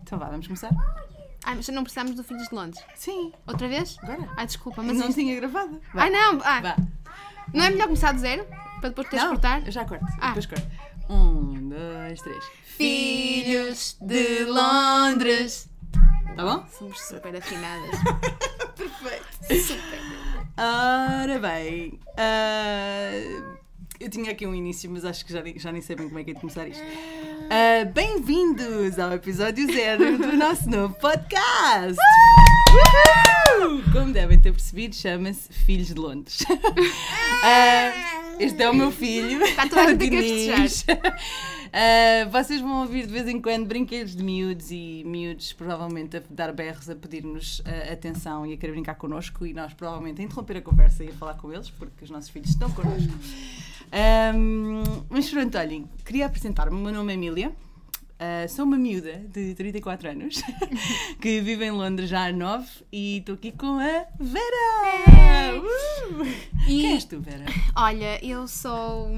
Então vá, vamos começar? Mas não precisamos do Filhos de Londres. Sim. Outra vez? Agora. Desculpa, Mas não tinha gravado. Vá. Não! Vá. Não é melhor começar de zero? Para depois teres de cortar? Eu já corto. Depois corto. 1, 2, 3. Filhos de Londres. Tá bom? Somos super afinadas. Perfeito. Super. Ora bem. Eu tinha aqui um início, mas acho que já nem sei bem como é que é de começar isto. Bem-vindos ao episódio 0 do nosso novo podcast! Como devem ter percebido, chama-se Filhos de Londres. Este é o meu filho. Está toda a gente aqui a Diniz. Vocês vão ouvir de vez em quando brinquedos de miúdos e miúdos provavelmente a dar berros, a pedir-nos atenção e a querer brincar connosco, e nós provavelmente a interromper a conversa e a falar com eles, porque os nossos filhos estão connosco. Mas pronto, olhem, queria apresentar-me. O meu nome é Emília. Sou uma miúda de 34 anos que vive em Londres já há 9 e estou aqui com a Vera! Quem és tu, Vera? Olha, eu sou...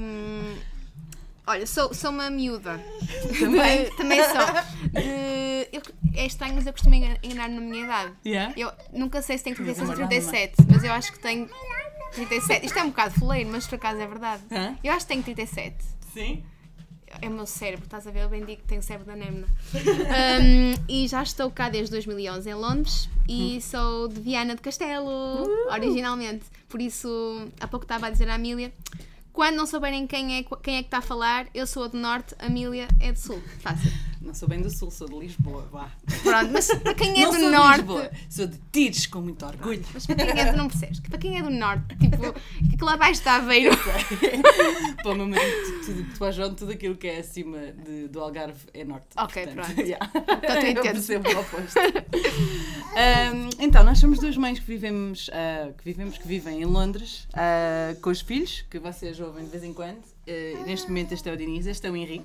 sou uma miúda. Também? Também sou. É estranho, mas eu costumo enganar na minha idade. Yeah? Eu nunca sei se tenho 36 ou Mas 37, mas eu acho que tenho 37. Isto é um bocado foleiro, mas por acaso é verdade. Hã? Eu acho que tenho 37. Sim? É o meu cérebro, estás a ver? Eu bem digo que tenho cérebro da Nemna. E já estou cá desde 2011 em Londres e sou de Viana do Castelo, originalmente. Por isso, há pouco estava a dizer à Emília, quando não souberem quem é que está a falar, eu sou a do Norte, a Emília é do Sul. Fácil. Não sou bem do Sul, sou de Lisboa, vá. Pronto, mas para quem é não do sou Norte... de Lisboa, sou de Tires com muito orgulho. Mas para quem é do... Não percebes? Para quem é do Norte, tipo, que lá abaixo está Aveiro. Para o meu marido, para o João, tudo aquilo que é acima do Algarve é Norte. Ok, portanto, pronto. Yeah. Então tu Eu entendes. percebo o oposto. Então, nós somos duas mães que vivem em Londres, com os filhos, que vocês ouvem de vez em quando. Neste momento este é o Diniz, este é o Henrique.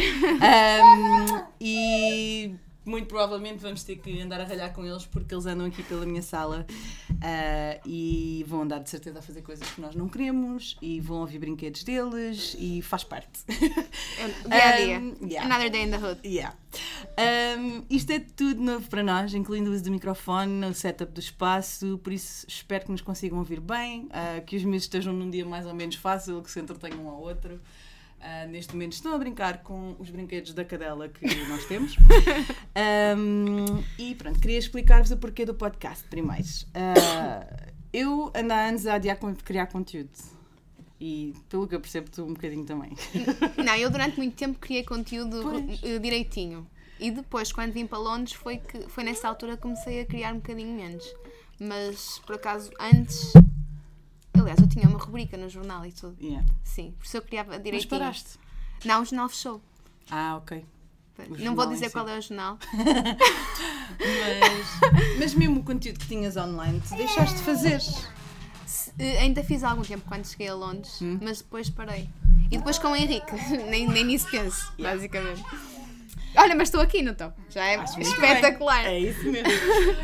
E muito provavelmente vamos ter que andar a ralhar com eles porque eles andam aqui pela minha sala e vão andar de certeza a fazer coisas que nós não queremos e vão ouvir brinquedos deles e faz parte. Dia a dia. Yeah. Another day in the hood. Yeah. Isto é tudo novo para nós, incluindo o uso do microfone, o setup do espaço, por isso espero que nos consigam ouvir bem, que os meus estejam num dia mais ou menos fácil, que se entretenham um ao outro. Neste momento estão a brincar com os brinquedos da cadela que nós temos. E pronto, queria explicar-vos o porquê do podcast primeiro. Eu ando há anos a adiar criar conteúdo. E pelo que eu percebo, tu um bocadinho também. Não, eu durante muito tempo criei conteúdo direitinho. E depois, quando vim para Londres, foi nessa altura que comecei a criar um bocadinho menos. Mas, por acaso, antes... Aliás, eu tinha uma rubrica no jornal e tudo. Yeah. Sim, por isso eu criava direitinho. Mas paraste? Não, o jornal fechou. Ok. Não vou dizer qual é o jornal. Mas mesmo o conteúdo que tinhas online, tu deixaste de fazer. Ainda fiz há algum tempo quando cheguei a Londres, mas depois parei. E depois com o Henrique, nem nisso penso, basicamente. Olha, mas estou aqui, não estou? Já é espetacular. É isso mesmo.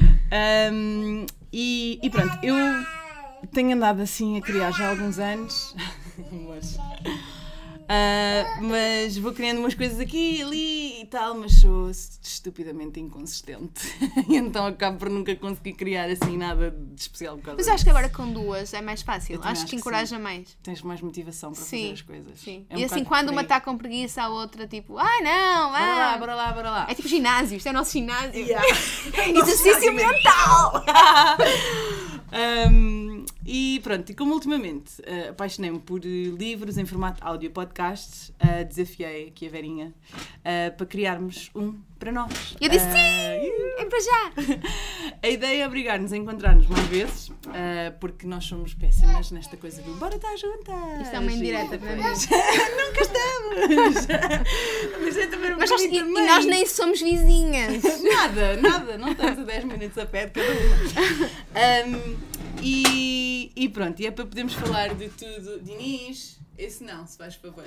E pronto, eu tenho andado assim a criar já há alguns anos, mas vou criando umas coisas aqui e ali e tal, mas sou estupidamente inconsistente. E então acabo por nunca conseguir criar assim nada de especial por causa Mas eu acho que agora com duas é mais fácil. Acho que encoraja sim. mais. Tens mais motivação para fazer as coisas. Sim. É um E assim, bocado quando por uma aí. está com preguiça, a outra tipo, ai não, Bora lá. É tipo ginásio, isto é o nosso ginásio. Yeah. Exercício mental! E pronto, e como ultimamente apaixonei-me por livros em formato áudio podcasts, desafiei aqui a Verinha para criarmos um para nós. Eu disse sim! É para já! A ideia é obrigar-nos a encontrar-nos mais vezes, porque nós somos péssimas nesta coisa do bora estar juntas! Isto é uma indireta para mim. Nunca estamos! Mas é também Mas e nós nem somos vizinhas! Nada, não estamos a 10 minutos a pé de cada uma. E pronto, e é para podermos falar de tudo. Diniz, esse não, se faz favor.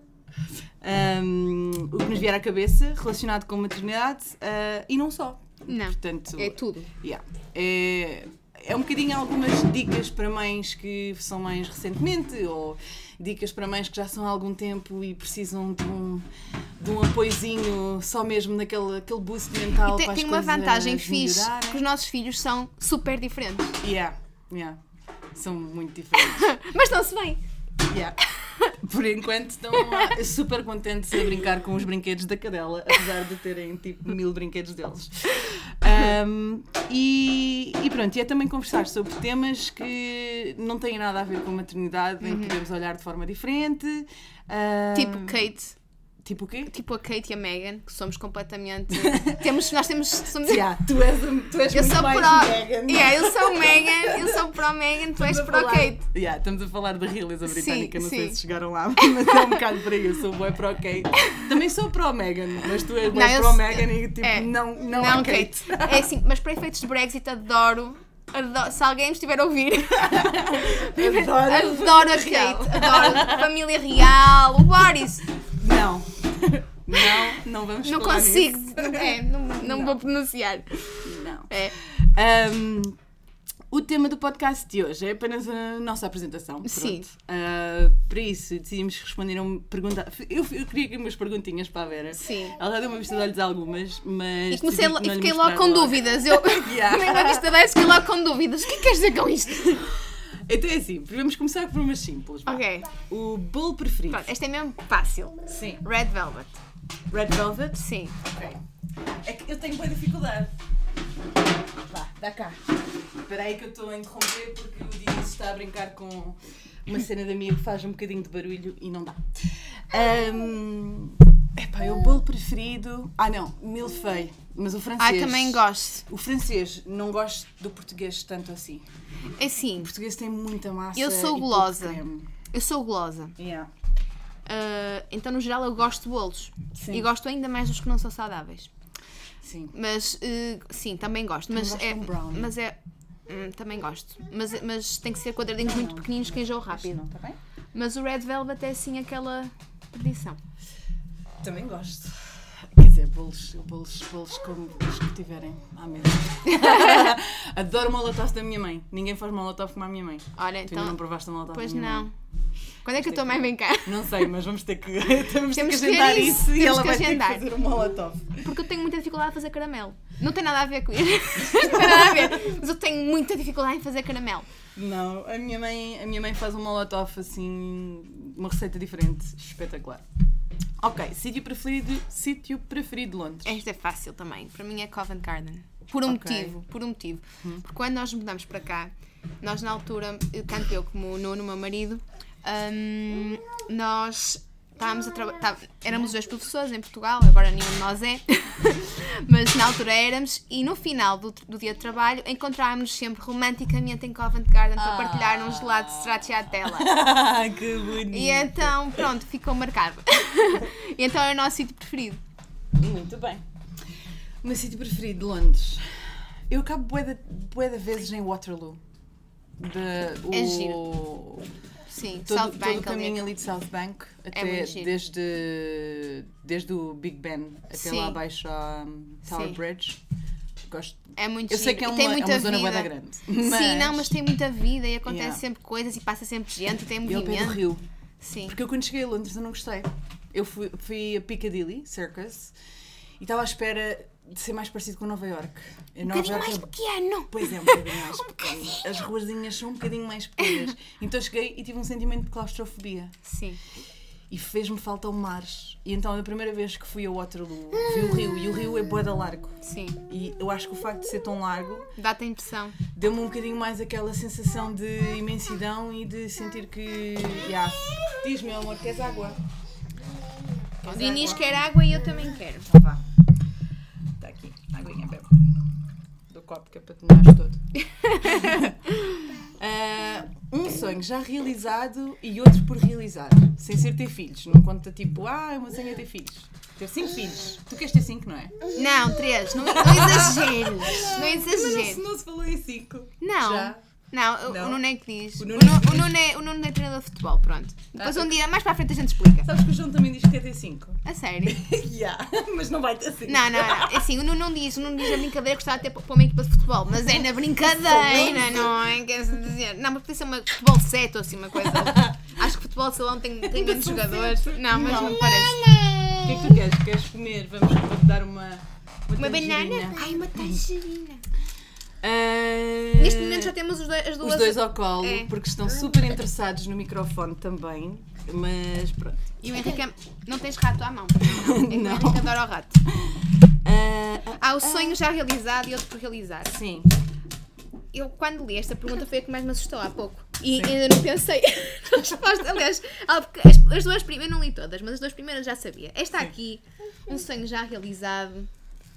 O que nos vier à cabeça relacionado com maternidade e não só. Não, portanto, é tudo. Yeah, é um bocadinho algumas dicas para mães que são mães recentemente ou dicas para mães que já são há algum tempo e precisam de um apoiozinho só mesmo naquele boost mental. Tem uma vantagem fixe, que os nossos filhos são super diferentes. Yeah. São muito diferentes. Mas estão-se bem. Yeah. Por enquanto estão super contentes a brincar com os brinquedos da cadela, apesar de terem tipo 1000 brinquedos deles. E pronto, e é também conversar sobre temas que não têm nada a ver com maternidade, em que podemos olhar de forma diferente. Tipo Kate. Tipo o quê? Tipo a Kate e a Meghan, que somos completamente... somos... Yeah, tu és eu muito sou mais Meghan. Meghan. Yeah, eu sou Meghan, eu sou pró-Meghan, tu és pró-Kate. Yeah, estamos a falar da realeza britânica, não sei sim. se chegaram lá, mas é um bocado por aí, eu sou bué pró-Kate. Também sou pró-Meghan, mas tu és bué pró-Meghan e tipo, não a Kate. É assim, mas para efeitos de Brexit adoro, se alguém me estiver a ouvir, adoro a Kate, adoro família real, o Boris. Não vamos não falar consigo, nisso. Não vou pronunciar. Não. É. O tema do podcast de hoje é apenas a nossa apresentação. Pronto. Sim. Para isso, decidimos responder a uma pergunta. Eu queria aqui umas perguntinhas para a Vera. Sim. Ela já deu uma vista de olhos a algumas, mas. E comecei decidi que não lhe fiquei mostrar logo com dúvidas. Eu nem uma vista dessa, fiquei logo com dúvidas. O que queres dizer com isto? Então é assim, vamos começar por umas simples. Vá. Ok. O bolo preferido. Pronto, esta é mesmo fácil. Sim. Red Velvet. Red Velvet? Sim. Ok. É que eu tenho boa dificuldade. Vá, dá cá. Espera aí que eu estou a interromper porque o Diniz está a brincar com uma cena da minha que faz um bocadinho de barulho e não dá. Epá, é o bolo preferido... não, milfei. Mas o francês... Também gosto. O francês, não gosto do português tanto assim. É assim, O português tem muita massa. eu sou e gulosa. pouco creme. Eu sou gulosa. Yeah. Então, no geral, eu gosto de bolos. Sim. E gosto ainda mais dos que não são saudáveis. Sim. Mas, sim, também gosto. Mas gosto de um brownie. Mas também gosto. Mas tem que ser quadradinhos muito pequeninos que enjoam Isto rápido. não está bem? Mas o Red Velvet é assim aquela perdição. Também gosto. Quer dizer, bolos como os que tiverem à mesa. Adoro molotov da minha mãe. Ninguém faz molotov como a minha mãe. Olha, Tu então... ainda não provaste a molotov Pois da minha não. mãe? Quando é que a tua mãe vem cá? Não sei, mas vamos ter que Temos que agendar ter isso e temos ela que vai ter agendar. que fazer o molotov. Porque eu tenho muita dificuldade em fazer caramelo. Não tem nada a ver com isso. Não tem nada a ver. Mas eu tenho muita dificuldade em fazer caramelo. Não, a minha mãe faz um molotov assim, uma receita diferente, espetacular. Ok, sítio preferido de Londres. Esta é fácil também. Para mim é Covent Garden. Por um motivo. Porque quando nós mudamos para cá, nós na altura, tanto eu como o Nuno, meu marido, nós estávamos a trabalhar. Éramos dois professores em Portugal, agora nenhum de nós é. Mas na altura éramos, e no final do dia de trabalho encontrávamos sempre romanticamente em Covent Garden para partilhar um gelado de stracciatella. Que bonito! E então, pronto, ficou marcado. E então é o nosso sítio preferido. Muito bem. O meu sítio preferido de Londres. Eu acabo bué de vezes em Waterloo. É giro. Sim, South Todo Bank o caminho ali de South Bank, até muito giro. desde o Big Ben até Sim. lá abaixo à Tower Sim. Bridge. Gosto. É muito Eu sei giro. que é E tem uma muita zona bué vida. da grande. Sim, mas tem muita vida e acontece Yeah. sempre coisas e passa sempre gente e tem E ao pé do movimento. rio. Sim. Porque eu quando cheguei a Londres eu não gostei. Eu fui a Piccadilly Circus e estava à espera de ser mais parecido com Nova Iorque. Um bocadinho mais pequeno. Pois é, um bocadinho mais pequeno. As ruazinhas são um bocadinho mais pequenas. Então cheguei e tive um sentimento de claustrofobia. Sim. E fez-me falta o mar. E então a primeira vez que fui a Waterloo vi o rio. E o rio é bué da largo. Sim. E eu acho que o facto de ser tão largo Dá-te a impressão. deu-me um bocadinho mais aquela sensação de imensidão e de sentir que... Yeah. Diz, meu amor, queres água? O Diniz quer água e eu também quero. Então vá. Está aqui, aguinha, bebe. Do copo que é para te molhares todo. Um sonho já realizado e outro por realizar. Sem ser ter filhos. Não conta tipo, o meu sonho é ter filhos. Ter 5 filhos. Tu queres ter 5, não é? Não, 3. Não exageres. Não exageres. Não se falou em 5. Não. Já? Não, Não? o Nuno é que diz. O O Nuno Nuno é treinador de futebol, pronto. Depois Ah, um dia, mais para a frente a gente explica. Sabes que o João também diz que quer ter 5. A sério? Mas não vai ter 5. Não. É assim, o Nuno não diz a brincadeira que gostava de ter para uma equipa de futebol, mas é na brincadeira, não é? Quer dizer, não, mas podia ser um futebol 7 ou assim, uma coisa. Acho que futebol de salão tem menos jogadores. Não, mas não parece. O que é que tu queres? Queres comer? Vamos dar uma banana? Ai, uma tangerina. Uh, Neste momento já temos as duas. Os dois ao colo, É. porque estão super interessados no microfone também. Mas pronto. E o Henrique não tens rato à mão. Não. É que Não. o Henrique adora o rato. Há o sonho já realizado e outro por realizar. Sim. Eu, quando li esta pergunta, foi a que mais me assustou há pouco. E ainda não pensei na resposta. Aliás, as duas primeiras, eu não li todas, mas as duas primeiras já sabia. Esta aqui, um sonho já realizado.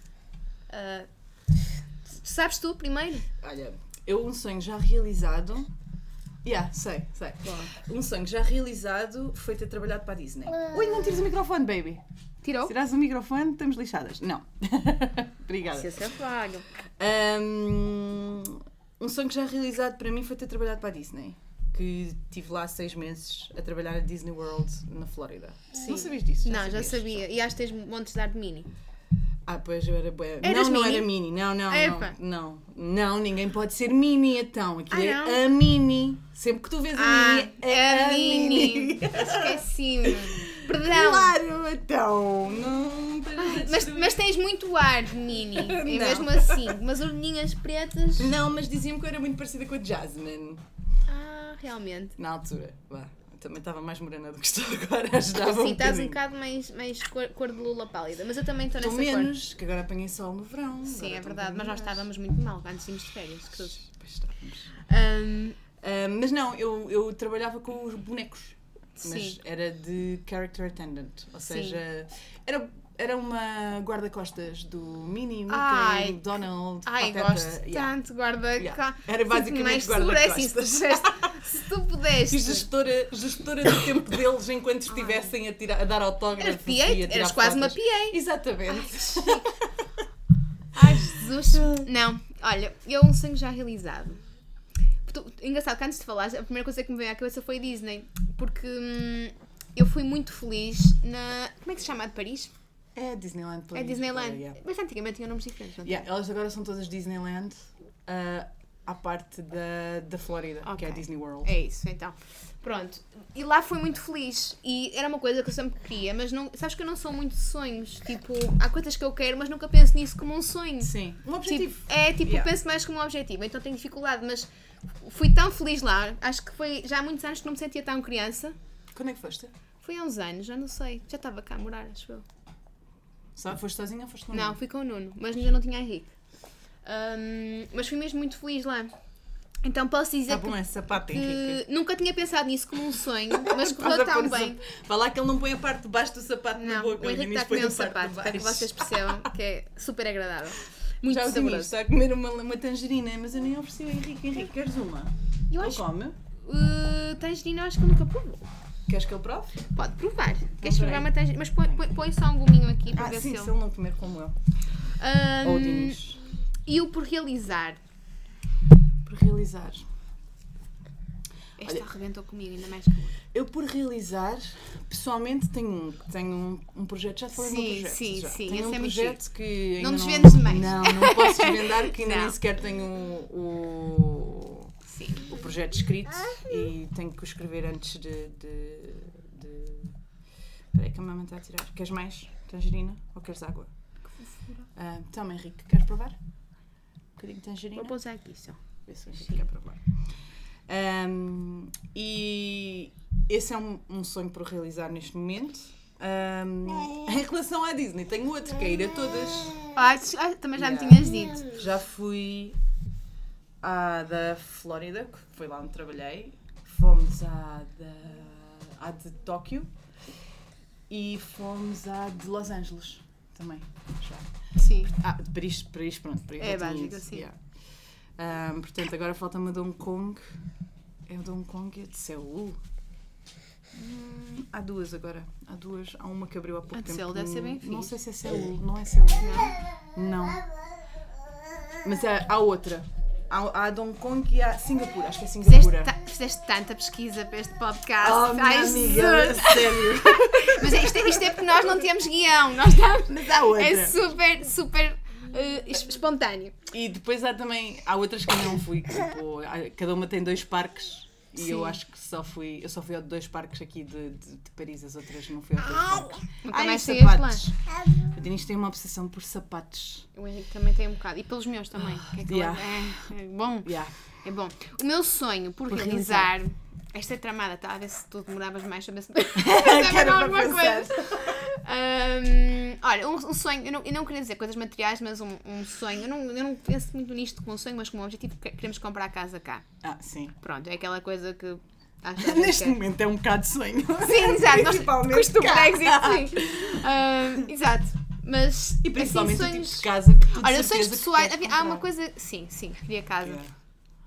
Sabes tu primeiro? Olha, um sonho já realizado. Sei. Um sonho já realizado foi ter trabalhado para a Disney. Ui, não tires o microfone, baby. Tirou? Se tirares o microfone, estamos lixadas. Não. Obrigada. Se é falho. Um sonho já realizado para mim foi ter trabalhado para a Disney. Que estive lá 6 meses a trabalhar na Disney World na Flórida. Não sabias disso? Não, já sabias? sabia. E acho que tens montes de ar de mini. Pois eu era boa. Eras Não mini? era mini. Epa. Não, ninguém pode ser mini então. Aquilo não? é a mini. Sempre que tu vês a mini, é a mini. Esqueci-me. Perdão. Claro, então. Não. Mas tens muito ar de mini. E Não. mesmo assim, umas orelhinhas pretas. Não, mas diziam-me que eu era muito parecida com a Jasmine. Realmente. Na altura. Também estava mais morena do que estou agora. Ajudava Sim, estás um bocadinho. bocado mais cor de lula pálida. Mas eu também estou Estou nessa menos, que agora apanhei sol no verão. cor. Sim, Agora é estou verdade. um Mas nós bocadinho estávamos muito mal antes de irmos de férias. Pois estávamos. Ahm, Mas não, eu trabalhava com os bonecos. Mas Sim. era de character attendant. Ou seja, era uma guarda-costas do Minnie, Mickey, Donald, Ai, Pateta. gosto tanto, guarda. Yeah. Era basicamente mais segura, guarda-costas. Se tu pudeste. E gestora do tempo deles enquanto estivessem a dar autógrafos. e a tirar Eras quase uma fotos. PA. Exatamente. Ai, Jesus. Não, olha, um sonho já realizado. Engraçado que antes de falar, a primeira coisa que me veio à cabeça foi a Disney. Porque eu fui muito feliz na. Como é que se chama? A de Paris? É Disneyland. É Disneyland. Yeah. Mas antigamente tinham nomes diferentes. Não Yeah, elas agora são todas Disneyland, à parte da Flórida, que é a Ok. Disney World. É isso, então. Pronto. E lá fui muito feliz. E era uma coisa que eu sempre queria, mas não. Sabes que eu não sou muito de sonhos. Tipo, há coisas que eu quero, mas nunca penso nisso como um sonho. Sim, um objetivo. Eu penso mais como um objetivo, então tenho dificuldade, mas fui tão feliz lá. Acho que foi já há muitos anos que não me sentia tão criança. Quando é que foste? Foi há uns anos, já não sei. Já estava cá a morar, acho eu. Foste sozinha ou foste com Não, fui com o Nuno, mas ainda não tinha Henrique. Mas fui mesmo muito feliz lá. Então posso dizer Tá bom, é sapato, que Henrique. nunca tinha pensado nisso como um sonho, mas correu Estás a tão pôr bem. Vá lá que ele não põe a parte de baixo do sapato na Não, boca. o Henrique está a comer um sapato, para que vocês percebam que é super agradável. Muito Já o Diniz saboroso. está a comer uma tangerina, mas eu nem ofereci ao Henrique. Henrique, queres uma? Eu Ele acho come? tangerina, eu acho que eu nunca provo. Queres que ele prove? Pode provar. Queres Ok. provar uma tangerina? Mas põe só um gominho aqui para ver Sim, se se eu... ele não comer como eu. Ou o Diniz. E o por realizar. Por realizar. Esta Olha, arrebentou comigo, ainda mais que eu. Eu, por realizar, pessoalmente tenho um projeto. Já te falei do meu Sim, projeto. sim, já. sim, Tenho esse um é muito projeto que ainda Não desvendes demais. Não posso desvendar, que ainda Não. nem sequer tenho o projeto escrito e tenho que o escrever antes de... Espera aí que a mamãe está a tirar. Queres mais tangerina ou queres água? Toma, Henrique, queres provar? Um bocadinho de tangerina? Vou pousar aqui só. Vê se o Henrique quer provar. E esse é um sonho para realizar neste momento. Em relação à Disney, tenho outro que é ir a todas. Também já me Yeah. tinhas dito. Já fui à da Flórida, que foi lá onde trabalhei. Fomos à de Tóquio e fomos à de Los Angeles também. Já. Sim. De Paris, pronto. Paris É já tinha básico, ido, sim. yeah. Portanto, agora falta-me a de Hong Kong. É o de Hong Kong e a de Seul. Há duas agora. Há uma que abriu há pouco A de tempo. Seul deve ser bem Não fixe. sei se é Seul. Não é Seul. Não. Mas há outra. Há a de Hong Kong e há Singapura. Acho que é Singapura. Fizeste tanta pesquisa para este podcast. Oh, minha Ai, amiga, Jesus. sério. Mas isto é porque nós não temos guião. Nós estamos... Mas há outra. É super espontâneo. E depois há outras que eu não fui. Tipo, cada uma tem 2 parques E Sim. eu acho que só fui a 2 parques aqui de Paris, as outras não fui a 2 parques. Nunca mais e saíste lá. sapatos. O Dinis tem uma obsessão por sapatos. O Henrique também tem um bocado. E pelos meus também. Que é que Yeah. é bom. Yeah. É bom. O meu sonho por realizar. Esta é tramada, tá? A ver se tu demoravas mais a ver se Quero alguma para coisa. Olha, um sonho, eu não queria dizer coisas materiais, mas um sonho. Eu não penso muito nisto como um sonho, mas como um objetivo, queremos comprar a casa cá. Sim. Pronto, é aquela coisa que. Neste momento é um bocado de sonho. Sim, exato. Principalmente Custo do cá. Brexit, sim. Exato. Mas. E principalmente assim, o tipo de casa que tu de Olha, sonhos certeza que pessoais. queres Há uma comprar. coisa. Sim, queria casa. Yeah.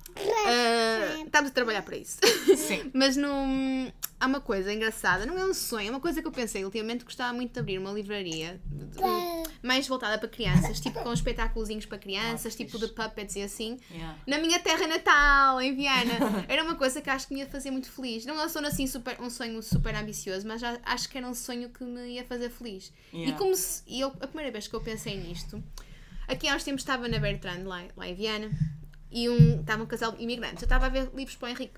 Estamos a trabalhar para isso. Sim. Mas há uma coisa engraçada, não é um sonho, é uma coisa que eu pensei ultimamente, gostava muito de abrir uma livraria mais voltada para crianças, tipo com espetáculozinhos para crianças, tipo de puppets e assim, Yeah. na minha terra natal, em Viana. Era uma coisa que acho que me ia fazer muito feliz. Não é assim um sonho super ambicioso, mas acho que era um sonho que me ia fazer feliz. Yeah. A primeira vez que eu pensei nisto, aqui há uns tempos estava na Bertrand, lá em Viana, e estava um casal de imigrantes. Eu estava a ver livros para o Henrique.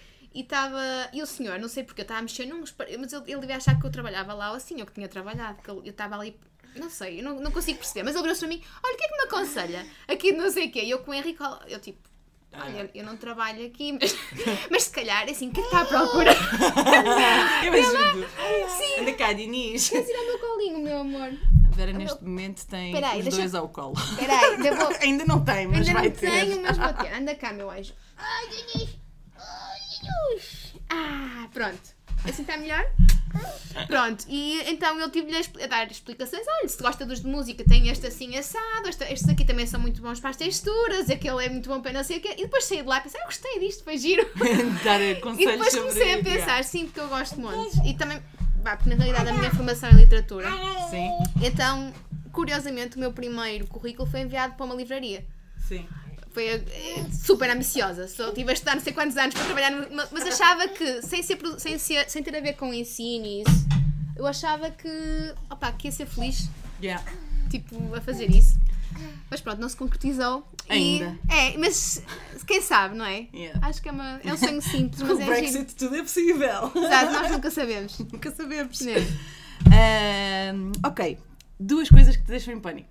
E o senhor, não sei porque, eu estava a mexer mas ele devia achar que eu trabalhava lá, ou assim, eu que tinha trabalhado, que eu estava ali, não sei, eu não consigo perceber. Mas ele virou-se para mim, olha, o que é que me aconselha? Aqui não sei o quê. E eu com o Henrique, eu tipo, olha, eu não trabalho aqui, mas se calhar, assim, o que é que está à procura? Eu ajudo. Sim. Anda cá, Dinis. Quer tirar o meu colinho, meu amor? A Vera neste momento tem Peraí, os dois ao colo. Espera aí, Ainda não tem, mas ainda vai não ter. tenho, mas vou ter. Anda cá, meu anjo. Ai, Dinis. Ai, Dinis. Pronto. Assim está melhor? Pronto, e então eu tive-lhe a dar explicações. Olha, se gosta dos de música, tem este assim assado, estes aqui também são muito bons para as texturas, aquele é muito bom para não sei o quê. E depois saí de lá e pensei, eu gostei disto, foi giro. Dar E conselhos depois sobre... comecei a pensar, Yeah. sim, porque eu gosto muito. E também, porque na realidade a minha formação é literatura. Sim, Então, curiosamente, o meu primeiro currículo foi enviado para uma livraria. sim. Foi super ambiciosa. Só tive a estudar não sei quantos anos para trabalhar mas achava que, sem ter a ver com ensino e isso, eu achava que ia ser feliz, Yeah. tipo, a fazer isso. Mas pronto, não se concretizou. Ainda. Mas quem sabe, não é? Yeah. Acho que é um sonho simples, Com mas o é Brexit giro. tudo é possível. Exato, nós nunca sabemos. Nunca sabemos. Não. Ok, 2 coisas que te deixam em pânico.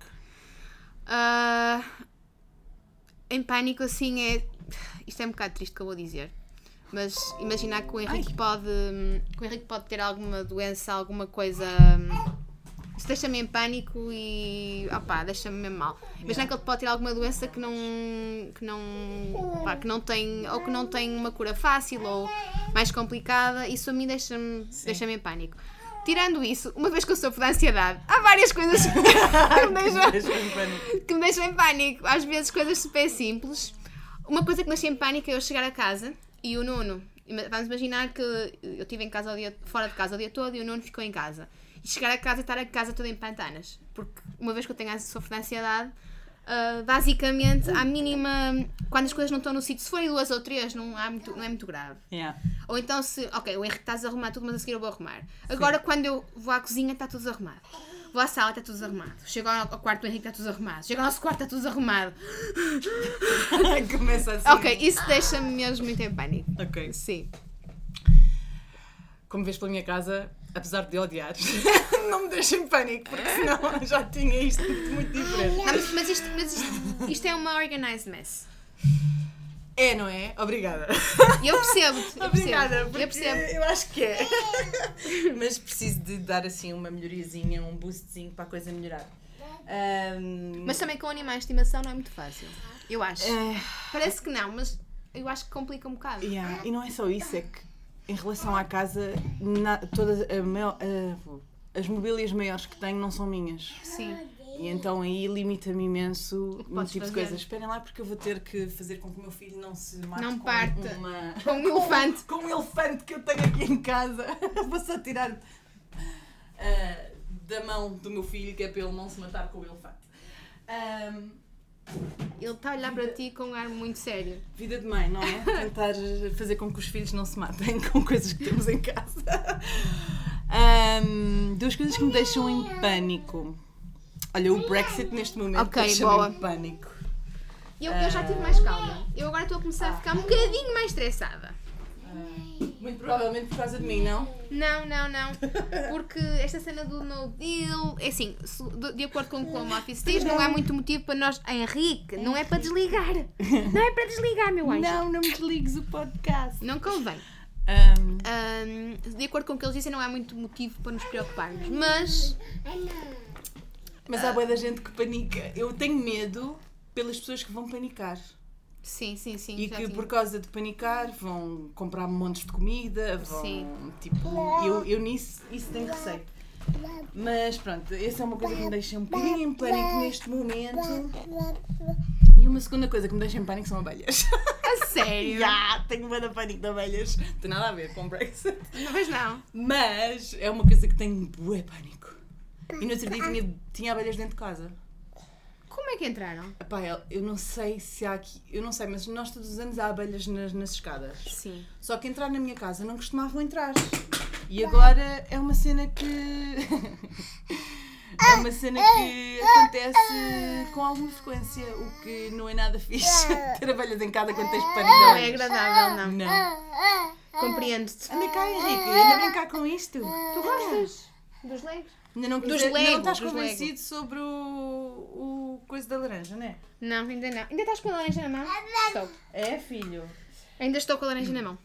Em pânico, assim, isto é um bocado triste que eu vou dizer, mas imaginar que o Henrique pode ter alguma doença, alguma coisa. Isso deixa-me em pânico e deixa-me mesmo mal. Imaginar que ele pode ter alguma doença que não tem uma cura fácil ou mais complicada. Isso a mim deixa-me em pânico. Tirando isso, uma vez que eu sofro de ansiedade, há várias coisas que me deixam em pânico. Às vezes coisas super simples. Uma coisa que me deixa em pânico é eu chegar a casa e o Nuno, vamos imaginar que eu estive fora de casa o dia todo e o Nuno ficou em casa. E chegar a casa e estar a casa toda em pantanas. Porque uma vez que eu sofro de ansiedade, basicamente, à mínima, quando as coisas não estão no sítio, se forem 2 ou 3, não é muito grave. Yeah. Ou então o Henrique está a desarrumar tudo, mas a seguir eu vou arrumar. Agora, quando eu vou à cozinha, está tudo desarrumado. Vou à sala, está tudo desarrumado. Chego ao quarto do Henrique, está tudo desarrumado. Chego ao nosso quarto, está tudo desarrumado. Começa assim. Ok, isso deixa-me mesmo muito em pânico. Ok. Sim. Como vês pela minha casa, apesar de odiar, não me deixa em pânico, porque senão já tinha isto muito diferente. Não, mas isto é uma organized mess. É, não é? Obrigada. Eu percebo-te. Obrigada, porque Eu percebo. eu acho que é. Mas preciso de dar assim uma melhoriazinha, um boostzinho para a coisa melhorar. Mas também com animais de estimação não é muito fácil. Eu acho. Parece que não, mas eu acho que complica um bocado. Yeah. E não é só isso, é que em relação à casa, as mobílias maiores que tenho não são minhas. Sim. E então aí limita-me imenso um podes tipo de fazer? coisas. Esperem lá porque eu vou ter que fazer com que o meu filho não se mate Não com parte. uma... Com um elefante. Com um elefante que eu tenho aqui em casa. Vou só tirar da mão do meu filho, que é para ele não se matar com o elefante. Ele está a olhar para ti com um ar muito sério. Vida de mãe, não é? Tentar fazer com que os filhos não se matem com coisas que temos em casa. 2 coisas que me deixam em pânico. Olha, o Brexit neste momento deixa-me em pânico. Eu já tive mais calma. Eu agora estou a começar a ficar um bocadinho mais estressada. Muito provavelmente por causa de mim, não? Não. Porque esta cena do no deal, é assim, de acordo com o que o home office diz, não há muito motivo para nós. Henrique, não é para desligar. Não é para desligar, meu anjo. Não me desligues o podcast. Não convém. De acordo com o que eles dizem, não há muito motivo para nos preocuparmos. Mas há bué da gente que panica. Eu tenho medo pelas pessoas que vão panicar. Sim. E que por causa de panicar vão comprar montes de comida, eu nisso isso tenho receio. Mas pronto, essa é uma coisa que me deixa um bocadinho em pânico neste momento. E uma segunda coisa que me deixa em pânico são abelhas. A sério? Tenho bué de pânico de abelhas. Não tem nada a ver com o Brexit. Mas não. Mas é uma coisa que tenho bué pânico. E no outro dia tinha abelhas dentro de casa. Como é que entraram? Epá, eu não sei se há aqui... Eu não sei, mas nós todos os anos há abelhas nas escadas. Sim. Só que entrar na minha casa não costumavam entrar. E agora é uma cena que... é uma cena que acontece com alguma frequência. O que não é nada fixe. Ter abelhas em casa quando tens pânico. Não é agradável, não. Não. Compreendo-te. Anda cá, Henrique. Anda a brincar com isto. Tu gostas dos legos? Ainda não, Dos não Lego, estás dos convencido Lego. sobre o coisa da laranja, não é? Não, ainda não. Ainda estás com a laranja na mão? Estou. É, filho. Ainda estou com a laranja na mão.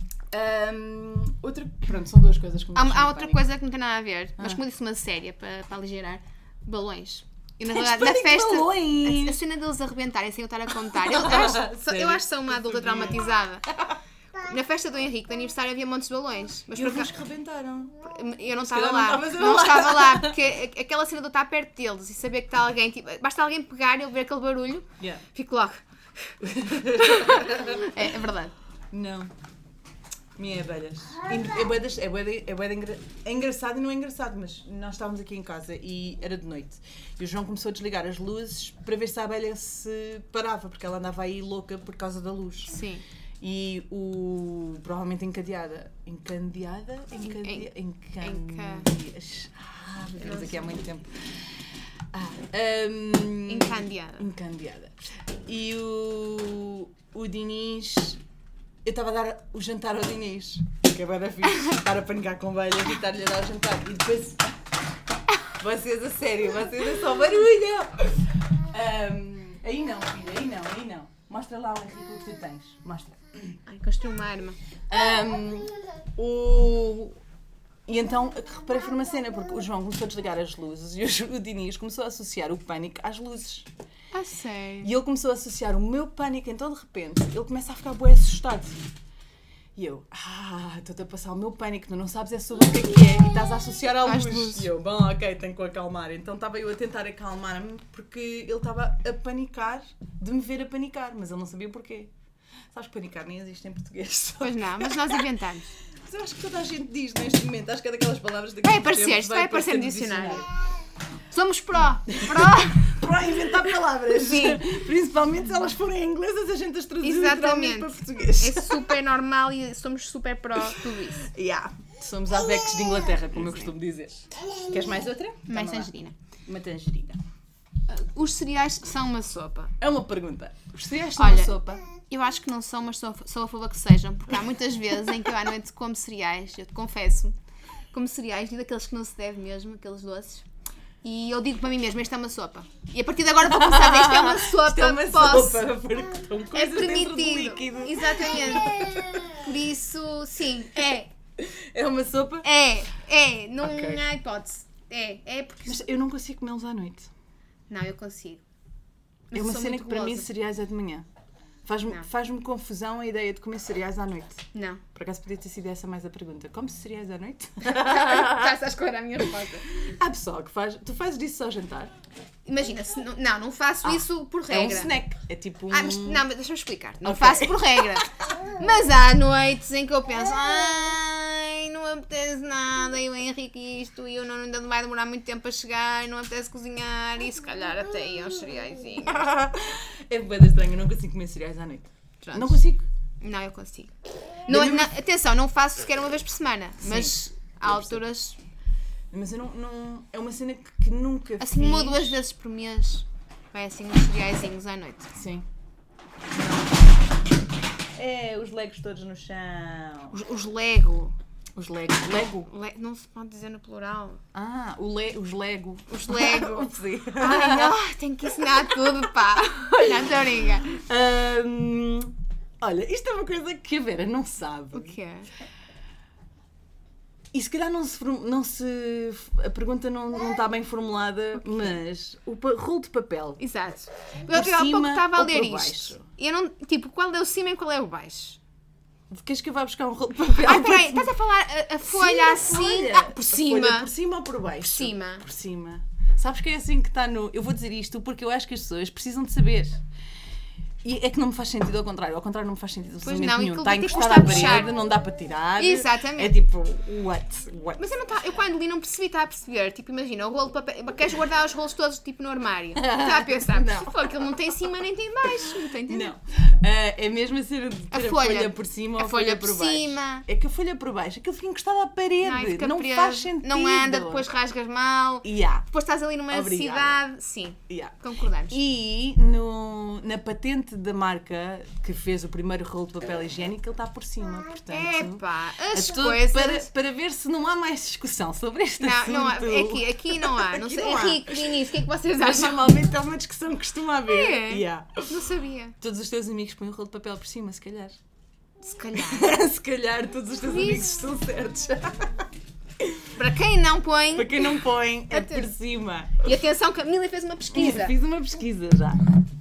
Pronto, são duas coisas que me Há deixam em outra pânico. coisa que não tem nada a ver, mas como eu disse, uma séria para aligerar. Balões. E na verdade, Pânico na de festa, balões. a cena deles arrebentarem sem eu estar a contar. Eu acho que sou uma adulta traumatizada. Na festa do Henrique, de aniversário, havia montes de balões. Mas E por os acaso, que rebentaram. eu não estava calhar lá. não estavas Não lá. estava lá, porque aquela cena de eu estar perto deles e saber que está alguém, tipo, basta alguém pegar e eu ver aquele barulho, fico logo. É verdade. Não. Minha abelhas. É engraçado e não é engraçado, mas nós estávamos aqui em casa e era de noite. E o João começou a desligar as luzes para ver se a abelha se parava, porque ela andava aí louca por causa da luz. Sim. E provavelmente encandeada. Encandeada? Vivemos aqui há muito tempo. Encandeada. E o Diniz... Eu estava a dar o jantar ao Diniz, que é bem da fixe, estar a panicar com abelhas e estar-lhe a dar o jantar. E depois... Vocês a sério, vocês é só barulho! Aí não, filha, aí não. Mostra lá o Henrique o que tu tens. Mostra. Ai, construí uma arma. E então reparei foi uma cena, porque o João começou a desligar as luzes e o Diniz começou a associar o pânico às luzes. Ah, sério? E ele começou a associar o meu pânico, então de repente ele começa a ficar bué assustado. E eu, estou-te a passar o meu pânico, tu não sabes é sobre o que é e estás a associar à Às luz. luzes. E eu, bom, ok, tenho que o acalmar. Então estava eu a tentar acalmar-me porque ele estava a panicar, de me ver a panicar, mas ele não sabia porquê. Sabes que panicar nem existe em português. Pois não, mas nós inventamos. Mas eu acho que toda a gente diz neste momento, acho que é daquelas palavras Vai aparecer, isto vai aparecer no dicionário. Somos pró Para inventar palavras. Sim. Principalmente se elas forem inglesas, a gente as traduz Exatamente. literalmente para português. É super normal e somos super pró tudo isso. Somos avex de Inglaterra, como eu costumo dizer. Queres mais outra? Mais Toma lá. tangerina. Uma tangerina. Os cereais são uma sopa? É uma pergunta. Os cereais são uma sopa? Eu acho que não são, mas sou a favor que sejam, porque há muitas vezes em que eu à noite como cereais, eu te confesso, como cereais e daqueles que não se deve mesmo, aqueles doces. E eu digo para mim mesma, isto é uma sopa. E a partir de agora vou começar a dizer, isto é uma sopa, Isto é uma posso. sopa, porque estão É coisas dentro do permitido. líquido. Exatamente. Por isso, sim, é. É uma sopa? Não Ok. há hipótese. É porque... Mas eu não consigo comê-los à noite. Não, eu consigo. Mas É uma sou cena muito que para mim gulosa. cereais é de manhã. Não. Faz-me confusão a ideia de comer cereais à noite. Não. Por acaso podia ter sido essa mais a pergunta. Come-se cereais à noite? Estás a escolher a minha resposta. Há pessoal que faz... Tu fazes disso só ao jantar? Imagina, se não faço isso por É um regra. snack. É tipo um... Mas deixa-me explicar. Não Ok. faço por regra. Mas há noites em que eu penso, não me apetece nada, e o Henrique isto, e eu ainda não vai demorar muito tempo a chegar, e não me apetece cozinhar, e se calhar até ir aos cereaizinhos. É bem estranho, eu não consigo comer cereais à noite. Pronto. Não consigo. Não, eu consigo. Atenção, não faço sequer uma vez por semana, mas há alturas, Mas eu não... É uma cena que nunca assim, fiz. 1 ou 2 vezes por mês, vai assim uns cereaizinhos à noite. Sim. os legos todos no chão. Os Lego. Os legos. Lego? Não se pode dizer no plural. Os Lego. Os Lego. Sim. Ai, tenho que ensinar tudo, pá. Não, estou a brincar. Olha, isto é uma coisa que a Vera não sabe. O que é? E se calhar a pergunta não está bem formulada, mas o rolo de papel. Exato. Por Eu há pouco cima estava a ou ler por isto. baixo? E eu não. Tipo, qual é o cima e qual é o baixo? Queres que eu vá buscar um rolo de papel? Peraí, estás a falar a folha assim? Folha. Por cima. A folha por cima ou por baixo? Por cima. Por cima. Sabes que é assim que está no... Eu vou dizer isto porque eu acho que as pessoas precisam de saber. E é que não me faz sentido ao contrário. Ao contrário, não me faz sentido absolutamente nenhum. Está encostado à parede, não dá para tirar. Exatamente. É tipo, what? Mas eu quando li não percebi, estava a perceber. Tipo, imagina, o rolo de papel. Queres guardar os rolos todos tipo no armário? Estava a pensar, não. Pô, aquilo não tem cima nem tem baixo. Não tem entendendo? Não. É mesmo a ser a folha por cima ou a folha por baixo. Cima. É que a folha por baixo, aquilo fica encostado à parede. Não faz sentido. Não anda, depois rasgas mal. Depois estás ali numa cidade. Sim. Concordamos. E na patente da marca que fez o primeiro rolo de papel higiênico, ele está por cima, portanto... Epá, as coisas... Para ver se não há mais discussão sobre este assunto. Não há, aqui não há. Não sei. Henrique, Inês, o que é que vocês acham? Normalmente é uma discussão que costuma haver. Não sabia. Todos os teus amigos põem o rolo de papel por cima, se calhar. Se calhar. Se calhar todos os teus amigos estão certos. Para quem não põe... Para quem não põe, é por cima. E atenção que a Camila fez uma pesquisa. Fiz uma pesquisa já.